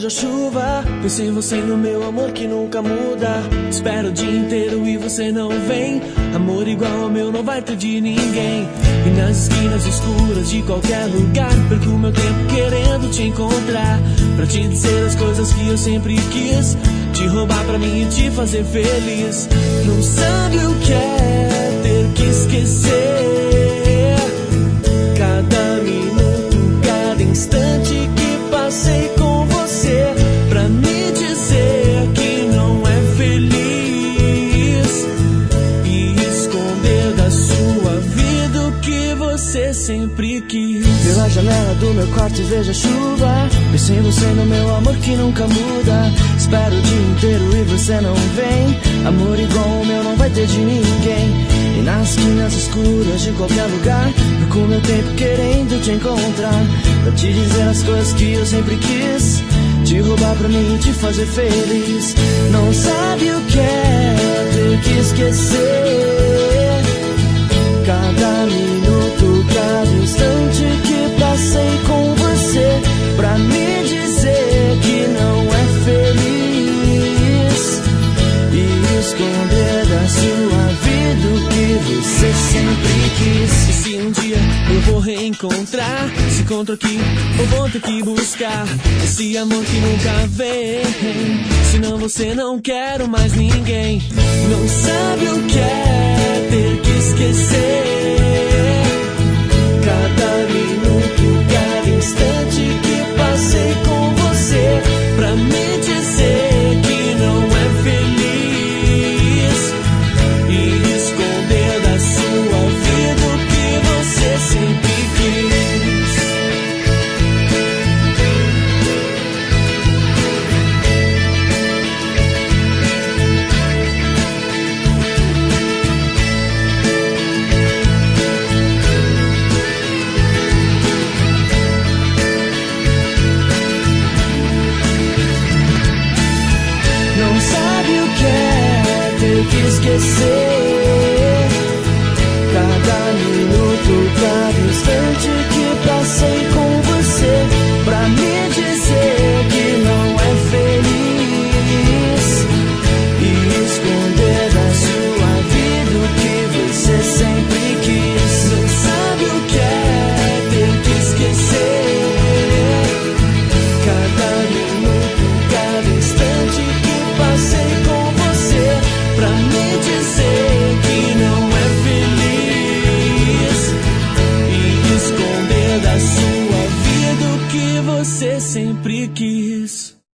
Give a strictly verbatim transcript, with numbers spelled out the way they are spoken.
chuva. Penso em você no meu amor que nunca muda. Espero o dia inteiro e você não vem. Amor igual ao meu não vai ter de ninguém. E nas esquinas escuras de qualquer lugar perco meu tempo querendo te encontrar, pra te dizer as coisas que eu sempre quis, te roubar pra mim e te fazer feliz. Não sabe o que é ter que esquecer cada minuto, cada instante que passei com você, pra me dizer que não é feliz e esconder da sua vida o que você sempre quis. Pela janela do meu quarto vejo a chuva. Penso em você no meu amor que nunca muda. Espero o dia inteiro e você não vem. Amor igual o meu não vai ter de ninguém. E nas esquinas escuras de qualquer lugar perco meu tempo querendo te encontrar, pra te dizer as coisas que eu sempre quis, te roubar pra mim e te fazer feliz. Não sabe o que é ter que esquecer cada minuto, cada instante que passei com você, pra me dizer que não é feliz e esconder da sua vida o que você sempre quis. E se um dia eu vou reencontrar, se encontro aqui, eu vou ter que buscar esse amor que nunca vem. Senão você não quero mais ninguém. Não sabe o que é ter que esquecer cada minuto, cada instante que passei com você, pra me dizer que não é feliz e esconder da sua vida o que você sempre quis. Não sabe o que é ter que esquecer cada minuto, cada instante que passei com você, pra me dizer que não é feliz e esconder da sua vida o que você sempre quis. Não sabe o que é ter que esquecer cada minuto, cada instante que passei com você, pra me dizer que não é feliz e esconder da sua vida o que você sempre quis.